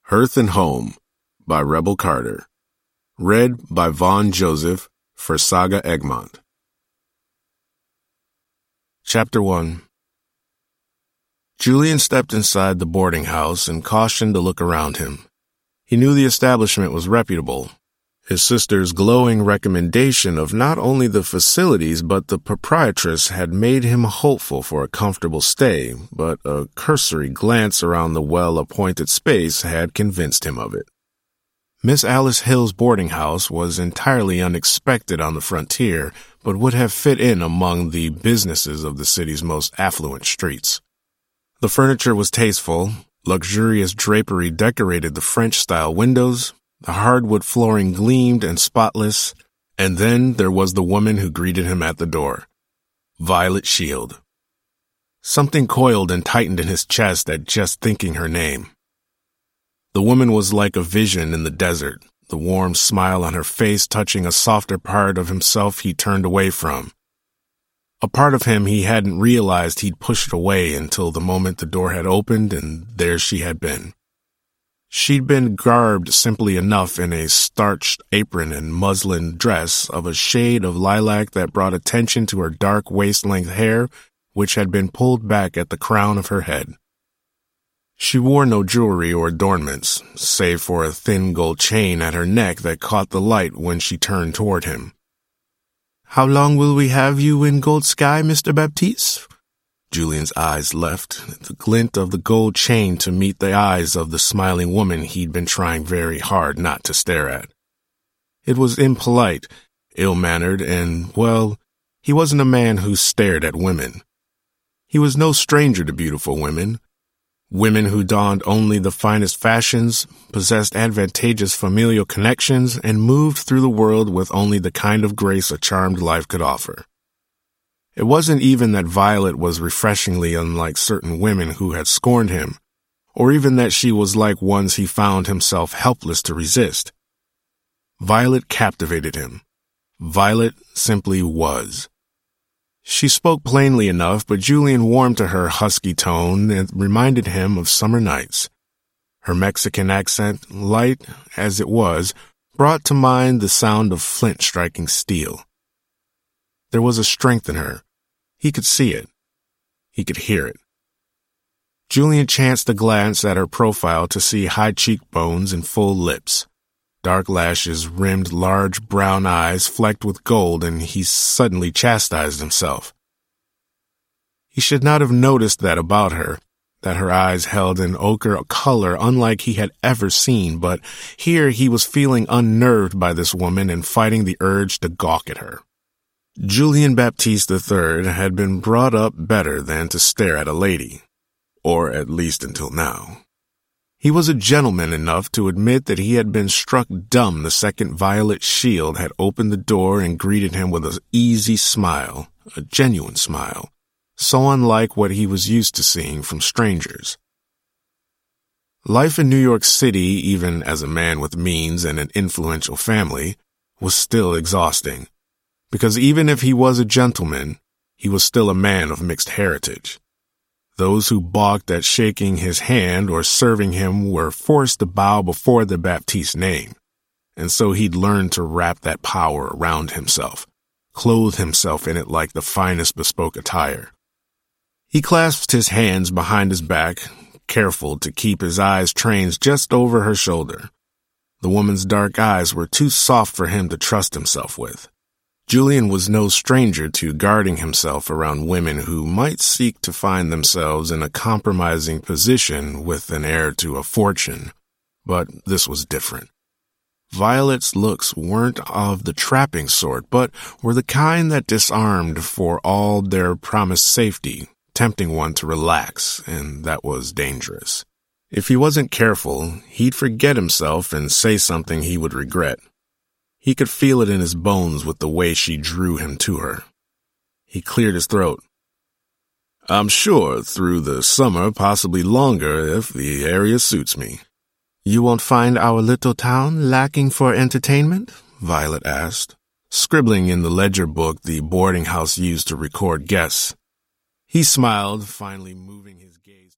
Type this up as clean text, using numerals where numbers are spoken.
Hearth and Home by Rebel Carter. Read by Vaughn Joseph for Saga Egmont. Chapter 1. Julian stepped inside the boarding house and cautioned to look around him. He knew the establishment was reputable. His sister's glowing recommendation of not only the facilities but the proprietress had made him hopeful for a comfortable stay, but a cursory glance around the well-appointed space had convinced him of it. Miss Alice Hill's boarding house was entirely unexpected on the frontier, but would have fit in among the businesses of the city's most affluent streets. The furniture was tasteful. Luxurious drapery decorated the French-style windows. The hardwood flooring gleamed and spotless, and then there was the woman who greeted him at the door, Violet Shield. Something coiled and tightened in his chest at just thinking her name. The woman was like a vision in the desert, the warm smile on her face touching a softer part of himself he turned away from. A part of him he hadn't realized he'd pushed away until the moment the door had opened and there she had been. She'd been garbed simply enough in a starched apron and muslin dress of a shade of lilac that brought attention to her dark waist-length hair, which had been pulled back at the crown of her head. She wore no jewelry or adornments, save for a thin gold chain at her neck that caught the light when she turned toward him. "How long will we have you in Gold Sky, Mr. Baptiste?" Julian's eyes left the glint of the gold chain to meet the eyes of the smiling woman he'd been trying very hard not to stare at. It was impolite, ill-mannered, and, well, he wasn't a man who stared at women. He was no stranger to beautiful women. Women who donned only the finest fashions, possessed advantageous familial connections, and moved through the world with only the kind of grace a charmed life could offer. It wasn't even that Violet was refreshingly unlike certain women who had scorned him, or even that she was like ones he found himself helpless to resist. Violet captivated him. Violet simply was. She spoke plainly enough, but Julian warmed to her husky tone and reminded him of summer nights. Her Mexican accent, light as it was, brought to mind the sound of flint striking steel. There was a strength in her. He could see it. He could hear it. Julian chanced a glance at her profile to see high cheekbones and full lips. Dark lashes rimmed large brown eyes flecked with gold, and he suddenly chastised himself. He should not have noticed that about her, that her eyes held an ochre color unlike he had ever seen, but here he was feeling unnerved by this woman and fighting the urge to gawk at her. Julian Baptiste III had been brought up better than to stare at a lady, or at least until now. He was a gentleman enough to admit that he had been struck dumb the second Violet Shield had opened the door and greeted him with an easy smile, a genuine smile, so unlike what he was used to seeing from strangers. Life in New York City, even as a man with means and an influential family, was still exhausting. Because even if he was a gentleman, he was still a man of mixed heritage. Those who balked at shaking his hand or serving him were forced to bow before the Baptiste name, and so he'd learned to wrap that power around himself, clothe himself in it like the finest bespoke attire. He clasped his hands behind his back, careful to keep his eyes trained just over her shoulder. The woman's dark eyes were too soft for him to trust himself with. Julian was no stranger to guarding himself around women who might seek to find themselves in a compromising position with an heir to a fortune, but this was different. Violet's looks weren't of the trapping sort, but were the kind that disarmed for all their promised safety, tempting one to relax, and that was dangerous. If he wasn't careful, he'd forget himself and say something he would regret. He could feel it in his bones with the way she drew him to her. He cleared his throat. "I'm sure through the summer, possibly longer if the area suits me." "You won't find our little town lacking for entertainment?" Violet asked, scribbling in the ledger book the boarding house used to record guests. He smiled, finally moving his gaze